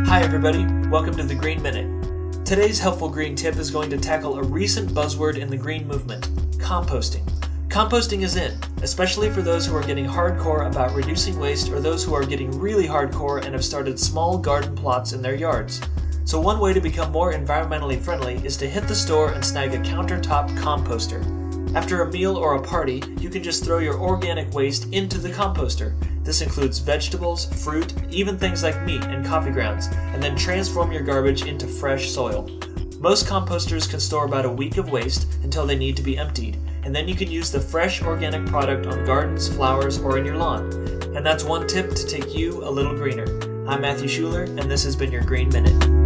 Hi everybody, welcome to the Green Minute. Today's helpful green tip is going to tackle a recent buzzword in the green movement, composting. Composting is in, especially for those who are getting hardcore about reducing waste or those who are getting really hardcore and have started small garden plots in their yards. So one way to become more environmentally friendly is to hit the store and snag a countertop composter. After a meal or a party, you can just throw your organic waste into the composter. This includes vegetables, fruit, even things like meat and coffee grounds, and then transform your garbage into fresh soil. Most composters can store about a week of waste until they need to be emptied, and then you can use the fresh organic product on gardens, flowers, or in your lawn. And that's one tip to take you a little greener. I'm Matthew Schuler, and this has been your Green Minute.